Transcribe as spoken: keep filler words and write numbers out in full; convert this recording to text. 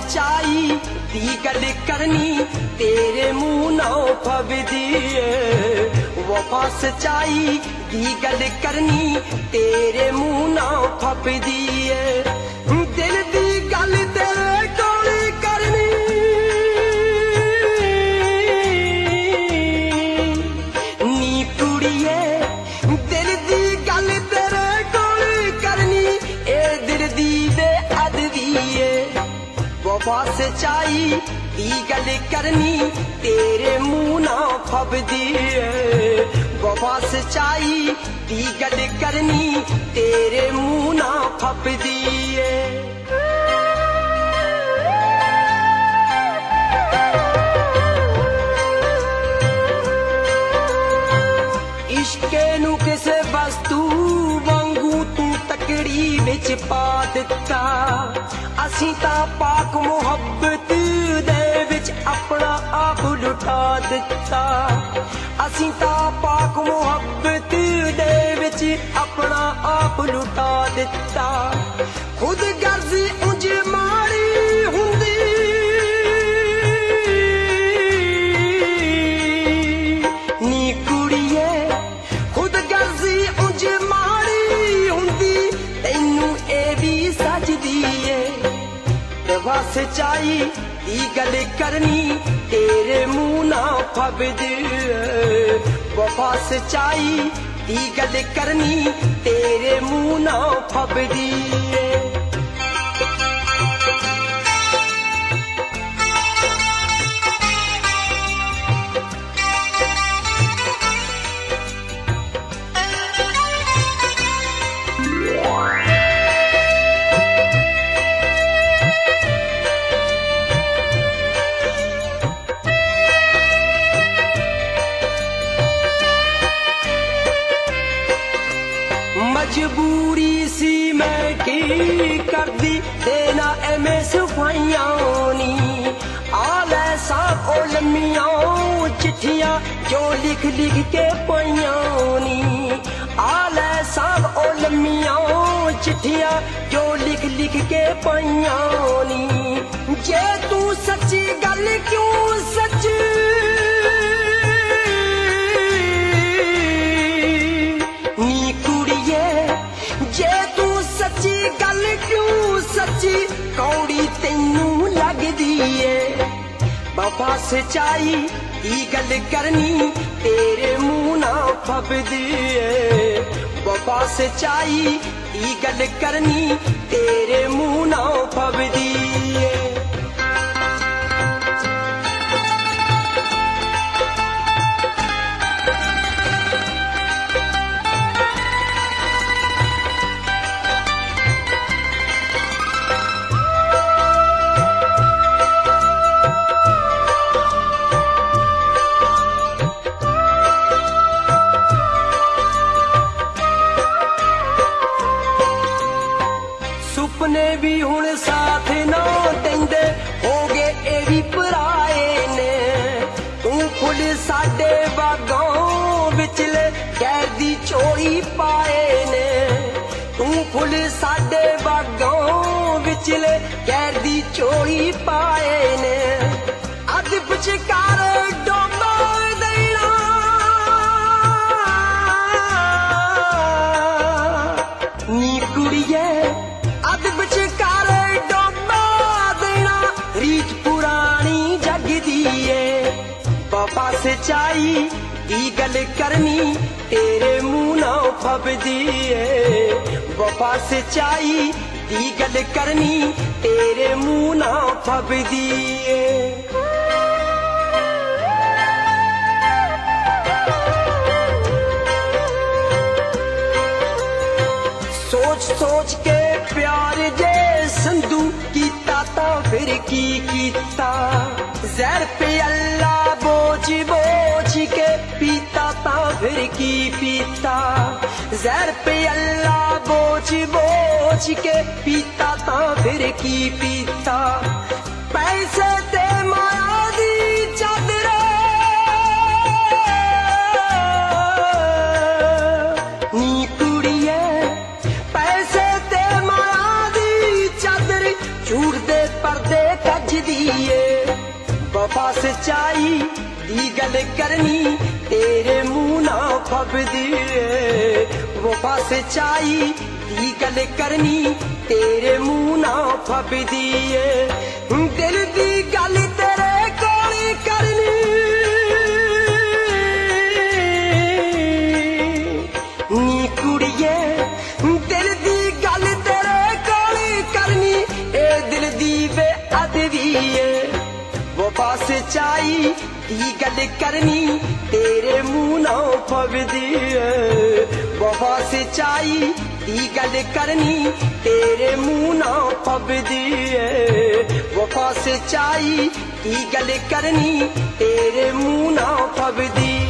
सच्चाई दी गल करनी तेरे मुंह ना फबदी है। वफा सच्चाई दी गल करनी तेरे मुंह ना फबदी है। दिल दी गल तेरे कोल करनी नी कुड़िए, दिल दी गल तेरे कोल करनी ए दिल दी बेअदबी है। वफा सच्चाई दी गल करनी तेरे मुंह ना फबदी है। वफा सच्चाई दी गल करनी तेरे मुंह ना फबदी है। इश्के नू किसे वस्तु वांगू तू तकड़ी विच पा दिता। असीं तां पाक मुहब्बत दे विच अपना आप लुटा दिता। असीं तां पाक मुहब्बत दे विच अपना आप लुटा दिता। खुद गर्जी उंज माड़ी हुंदी नी कुड़िए, खुद गर्जी उंज माड़ी हुंदी तैनू ए भी सजदी है। वफा सच्चाई दी गल करनी तेरे मुंह ना फबदी है। वफा सच्चाई दी गल करनी तेरे मुंह ना फबदी है। मजबूरी सी मैं की कर दी देना एमे सफाइयां नी। आले साहब ओ लम्मियां चिट्ठियां जो लिख लिख के पाइयां नी। आले साहब ओ लम्मियां चिट्ठियां जो लिख लिख के पाइयां नी। जे तू सच्ची गल क्यों सच नी कुड़िए, जे तू सच्ची गल क्यों सच्ची कौड़ी तैनू लगदी है। वफा सच्चाई दी गल करनी तेरे मुंह ना फबदी है। वफा सच्चाई दी गल करनी तेरे मुंह ना फबदी है। सुपने भी हुण साथ ना देंदे हो गए ए भी पराए ने। तू फुल साडे बागों विचले गैर दी चोरी पाए ने। तू फुल साडे बागों विचले गैर दी चोरी पाए ने। अज विचकार डोबा देना नी कुड़िए, अद विचकार डोबा देना रीत पुरानी जगदी है। वफा सच्चाई दी गल करनी तेरे मुंह ना फबदी है। वफा सच्चाई दी गल करनी तेरे मुंह ना फबदी है। सोच सोच के प्यार जे संधू कीता ता फिर की कीता। जहर पे अल्लाह बोझ बोझ के पीता ता फिर की पीता। जहर पे अल्लाह बोझ बोझ के पीता ता फिर की पीता। पैसे ते माया दी चादर नी कुड़िए, पैसे ते माया दी चादर झूठ दे पर्दे कद वफा सच्चाई दी गल करनी तेरे मुंह ना फबदी वफा सच्चाई दी गल करनी तेरे मुंह ना फबदी दिल दी गल तेरे कोल करनी नी कुड़िए दिल दी गल तेरे कोल करनी ए दिल दी बेअदबी वफा सच्चाई दी गल करनी तेरे मुंह ना फबदी वफा सच्चाई दी गल करनी तेरे मुंह ना फबदी वफा सच्चाई दी गल करनी तेरे मुंह ना फबदी